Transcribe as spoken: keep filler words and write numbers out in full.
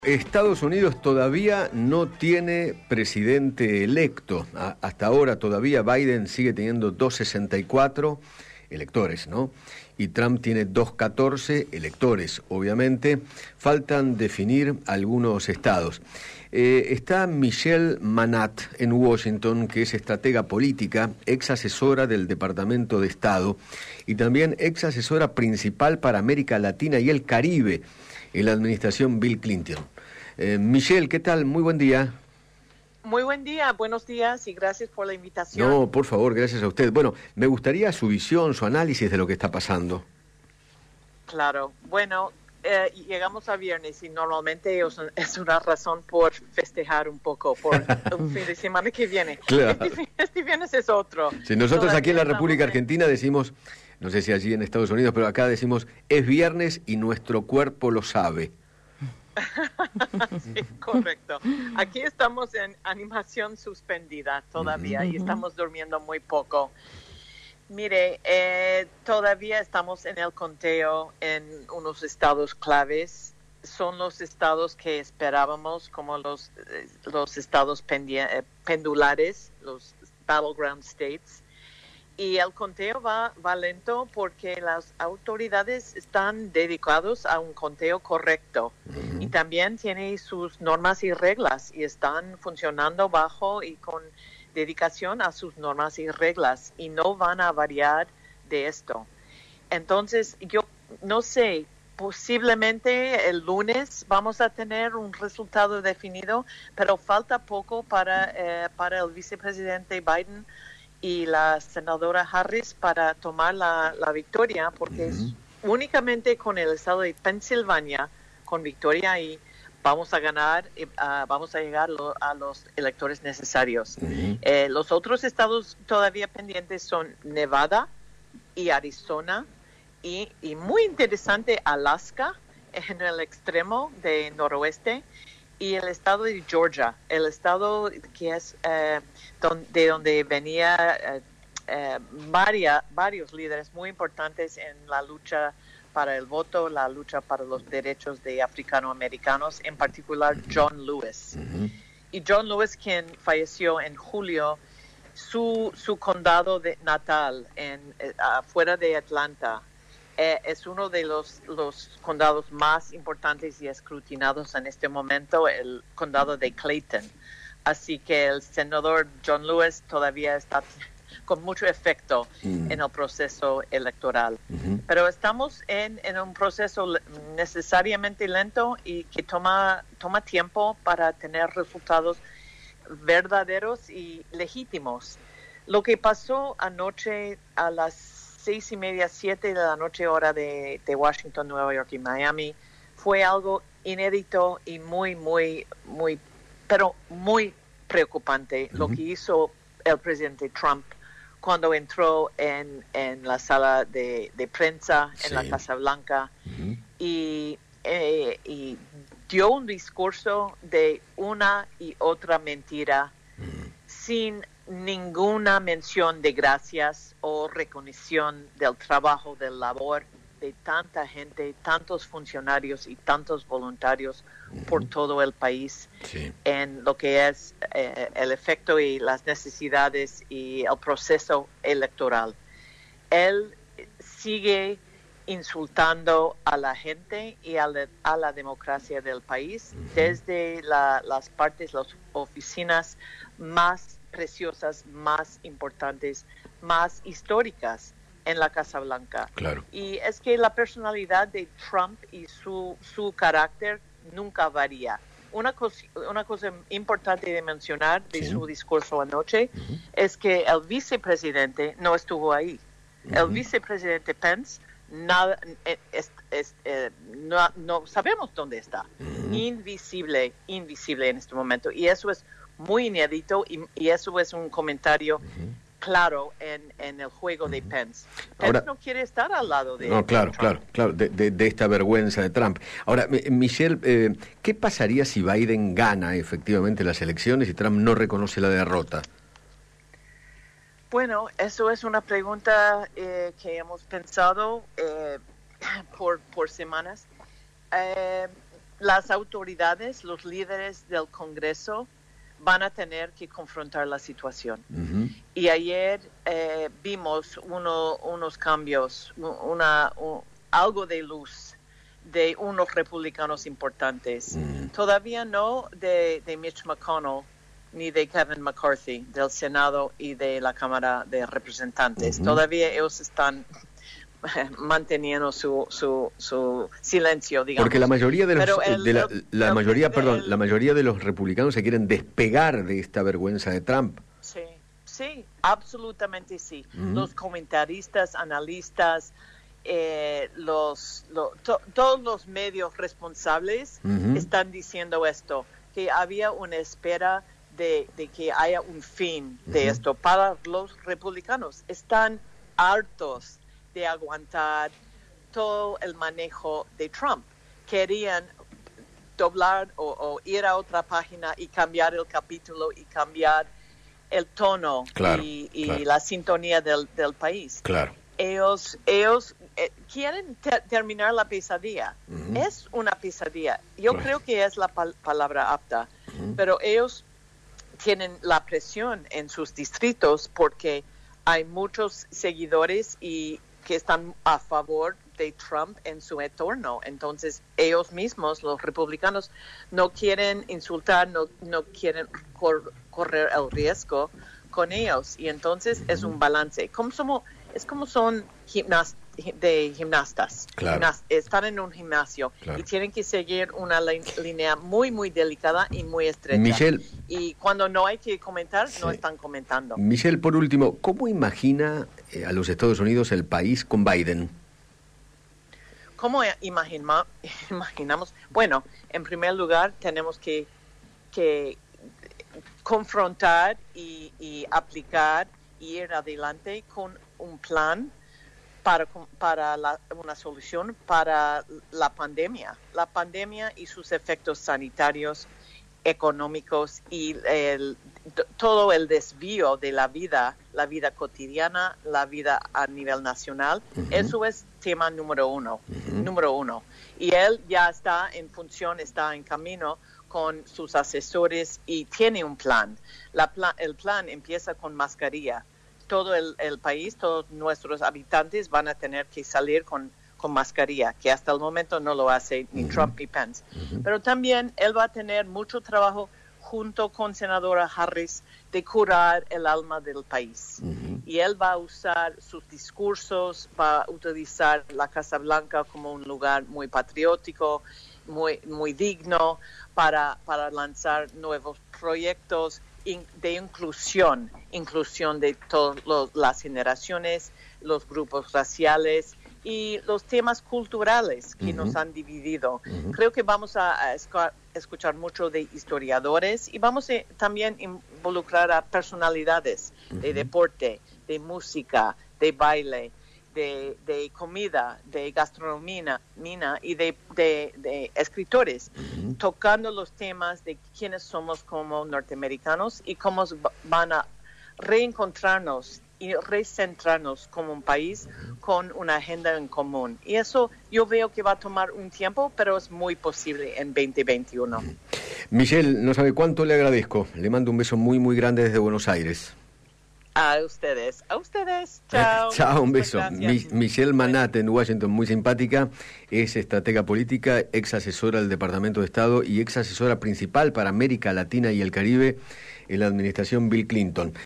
Estados Unidos todavía no tiene presidente electo. A- hasta ahora todavía Biden sigue teniendo doscientos sesenta y cuatro electores, ¿no? Y Trump tiene doscientos catorce electores, obviamente. Faltan definir algunos estados. Eh, está Michelle Manat en Washington, que es estratega política, ex asesora del Departamento de Estado y también ex asesora principal para América Latina y el Caribe en la administración Bill Clinton. Eh, Michelle, ¿qué tal? Muy buen día. Muy buen día, buenos días y gracias por la invitación. No, por favor, gracias a usted. Bueno, me gustaría su visión, su análisis de lo que está pasando. Claro, bueno, eh, llegamos a viernes y normalmente es, un- es una razón por festejar un poco por un fin de semana que viene. Claro. Este, este viernes es otro. Si nosotros Todavía aquí en la estamos República en- Argentina decimos, no sé si allí en Estados Unidos, pero acá decimos, es viernes y nuestro cuerpo lo sabe. Sí, correcto. Aquí estamos en animación suspendida todavía y estamos durmiendo muy poco. Mire, eh, todavía estamos en el conteo en unos estados claves. Son los estados que esperábamos, como los, eh, los estados pendie- eh, pendulares, los battleground states. Y el conteo va, va lento porque las autoridades están dedicados a un conteo correcto y también tiene sus normas y reglas y están funcionando bajo y con dedicación a sus normas y reglas y no van a variar de esto. Entonces, yo no sé, posiblemente el lunes vamos a tener un resultado definido, pero falta poco para, eh, para el vicepresidente Biden y la senadora Harris para tomar la, la victoria, porque es únicamente con el estado de Pensilvania, con victoria ahí, vamos a ganar, eh, ah, vamos a llegar lo- a los electores necesarios. Eh, los otros estados todavía pendientes son Nevada y Arizona, y, y muy interesante Alaska, en el extremo de noroeste, y el estado de Georgia, el estado que es eh, don- de donde venía eh, eh, varia- varios líderes muy importantes en la lucha para el voto, la lucha para los derechos de africanoamericanos, en particular John Lewis. Y John Lewis, quien falleció en julio, su, su condado de natal, en, eh, afuera de Atlanta, eh, es uno de los, los condados más importantes y escrutinados en este momento, el condado de Clayton. Así que el senador John Lewis todavía está con mucho efecto Mm. en el proceso electoral. Ujú. Pero estamos en, en un proceso le- necesariamente lento y que toma, toma tiempo para tener resultados verdaderos y legítimos. Lo que pasó anoche a las seis y media, siete de la noche, hora de, de Washington, Nueva York y Miami, fue algo inédito y muy, muy, muy, pero muy preocupante lo que hizo el presidente Trump cuando entró en, en la sala de, de prensa en Sí. la Casa Blanca y, eh, y dio un discurso de una y otra mentira sin ninguna mención de gracias o recognición del trabajo, del labor de tanta gente, tantos funcionarios y tantos voluntarios por todo el país Sí. en lo que es eh, el efecto y las necesidades y el proceso electoral. Él sigue insultando a la gente y a la, a la democracia del país desde la- las partes, las oficinas más preciosas, más importantes, más históricas en la Casa Blanca. Claro. Y es que la personalidad de Trump y su, su carácter nunca varía. Una cosa, una cosa importante de mencionar de Sí. su discurso anoche es que el vicepresidente no estuvo ahí. El vicepresidente Pence nada, eh, es- es- eh, no, no sabemos dónde está. Invisible, invisible en este momento. Y eso es muy inédito y, y eso es un comentario claro en, en el juego de Pence. Pence Ahora- no quiere estar al lado de No, claro, Trump. claro, claro, de, de- de esta vergüenza de Trump. Ahora, mi- Michelle, eh, ¿qué pasaría si Biden gana efectivamente las elecciones y Trump no reconoce la derrota? Bueno, eso es una pregunta eh, que hemos pensado eh, por, por semanas. Eh, las autoridades, los líderes del Congreso van a tener que confrontar la situación. Uh-huh. Y ayer eh, vimos uno, unos cambios, una, un, algo de luz de unos republicanos importantes. Uh-huh. Todavía no de, de Mitch McConnell ni de Kevin McCarthy, del Senado y de la Cámara de Representantes. Uh-huh. Todavía ellos están manteniendo su, su, su silencio, digamos. Porque la mayoría de los el, de la, la el, mayoría, el, perdón, el, la mayoría de los republicanos se quieren despegar de esta vergüenza de Trump. Sí, sí, absolutamente sí. Uh-huh. Los comentaristas, analistas, eh, los, lo, to, todos los medios responsables uh-huh. están diciendo esto, que había una espera de, de que haya un fin de uh-huh. esto para los republicanos. Están hartos de aguantar todo el manejo de Trump. Querían doblar o, o ir a otra página y cambiar el capítulo y cambiar el tono claro, y, y claro. la sintonía del, del país. Claro. Ellos, ellos eh, quieren ter- terminar la pesadilla. Uh-huh. Es una pesadilla. Yo claro. creo que es la pal- palabra apta, uh-huh. pero ellos tienen la presión en sus distritos porque hay muchos seguidores y que están a favor de Trump en su entorno. Entonces, ellos mismos, los republicanos, no quieren insultar, no, no quieren cor- correr el riesgo con ellos. Y entonces es un balance. Como somos, es como son gimnas- de gimnastas. Claro. Gimnas- están en un gimnasio claro. y tienen que seguir una li- línea muy, muy delicada y muy estrecha. Michelle, y cuando no hay que comentar, sí. no están comentando. Michelle, por último, ¿cómo imagina eh, a los Estados Unidos el país con Biden? ¿Cómo imagina, imaginamos? Bueno, en primer lugar, tenemos que, que confrontar y, y aplicar y ir adelante con un plan para, para la, una solución para la pandemia. La pandemia y sus efectos sanitarios, económicos y el, todo el desvío de la vida, la vida cotidiana, la vida a nivel nacional. Uh-huh. Eso es tema número uno, uh-huh. número uno. Y él ya está en función, está en camino con sus asesores y tiene un plan. La pla- el plan empieza con mascarilla. Todo el, el país, todos nuestros habitantes van a tener que salir con, con mascarilla, que hasta el momento no lo hace ni uh-huh. Trump ni Pence. Uh-huh. Pero también él va a tener mucho trabajo junto con senadora Harris de curar el alma del país. Uh-huh. Y él va a usar sus discursos, va a utilizar la Casa Blanca como un lugar muy patriótico, muy, muy digno para, para lanzar nuevos proyectos de inclusión, inclusión de todas las generaciones, los grupos raciales y los temas culturales que uh-huh. nos han dividido. Uh-huh. Creo que vamos a, a escu- escuchar mucho de historiadores y vamos a también involucrar a personalidades uh-huh. de deporte, de música, de baile, de, de comida, de gastronomía mina, y de, de, de escritores, uh-huh. tocando los temas de quiénes somos como norteamericanos y cómo van a reencontrarnos y recentrarnos como un país con una agenda en común. Y eso yo veo que va a tomar un tiempo, pero es muy posible en veinte veintiuno. Michelle, no sabe cuánto le agradezco. Le mando un beso muy, muy grande desde Buenos Aires. A ustedes, a ustedes, chao. Eh, chao, un beso. Mi, Michelle Manat en Washington, muy simpática, es estratega política, ex asesora del Departamento de Estado y ex asesora principal para América Latina y el Caribe en la administración Bill Clinton.